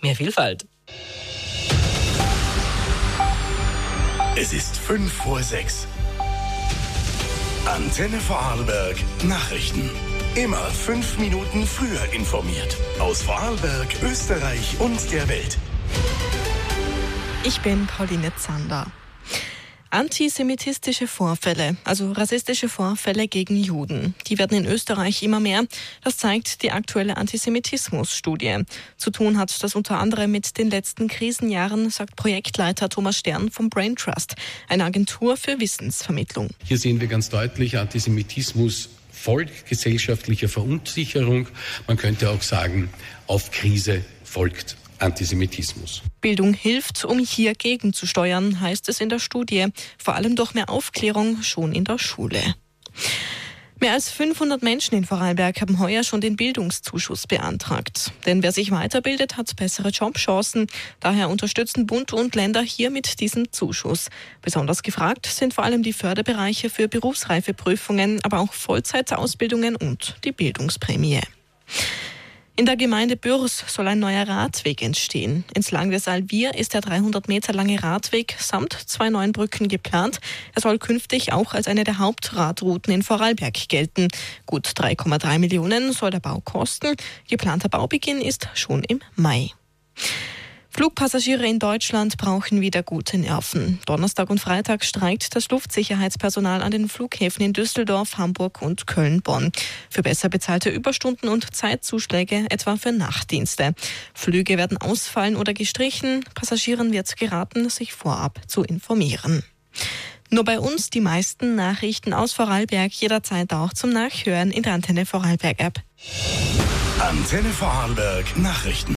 mehr Vielfalt. Es ist 5:05. Antenne Vorarlberg Nachrichten. Immer 5 Minuten früher informiert. Aus Vorarlberg, Österreich und der Welt. Ich bin Pauline Zander. Antisemitistische Vorfälle, also rassistische Vorfälle gegen Juden, die werden in Österreich immer mehr. Das zeigt die aktuelle Antisemitismus-Studie. Zu tun hat das unter anderem mit den letzten Krisenjahren, sagt Projektleiter Thomas Stern vom Brain Trust, eine Agentur für Wissensvermittlung. Hier sehen wir ganz deutlich, Antisemitismus folgt gesellschaftlicher Verunsicherung. Man könnte auch sagen, auf Krise folgt Antisemitismus. Bildung hilft, um hier gegenzusteuern, heißt es in der Studie. Vor allem durch mehr Aufklärung schon in der Schule. Mehr als 500 Menschen in Vorarlberg haben heuer schon den Bildungszuschuss beantragt. Denn wer sich weiterbildet, hat bessere Jobchancen. Daher unterstützen Bund und Länder hier mit diesem Zuschuss. Besonders gefragt sind vor allem die Förderbereiche für Berufsreifeprüfungen, aber auch Vollzeitausbildungen und die Bildungsprämie. In der Gemeinde Bürs soll ein neuer Radweg entstehen. Entlang des Alvier ist der 300 Meter lange Radweg samt 2 neuen Brücken geplant. Er soll künftig auch als eine der Hauptradrouten in Vorarlberg gelten. Gut 3,3 Millionen soll der Bau kosten. Geplanter Baubeginn ist schon im Mai. Flugpassagiere in Deutschland brauchen wieder gute Nerven. Donnerstag und Freitag streikt das Luftsicherheitspersonal an den Flughäfen in Düsseldorf, Hamburg und Köln-Bonn. Für besser bezahlte Überstunden und Zeitzuschläge, etwa für Nachtdienste. Flüge werden ausfallen oder gestrichen. Passagieren wird geraten, sich vorab zu informieren. Nur bei uns die meisten Nachrichten aus Vorarlberg, jederzeit auch zum Nachhören in der Antenne Vorarlberg App. Antenne Vorarlberg Nachrichten.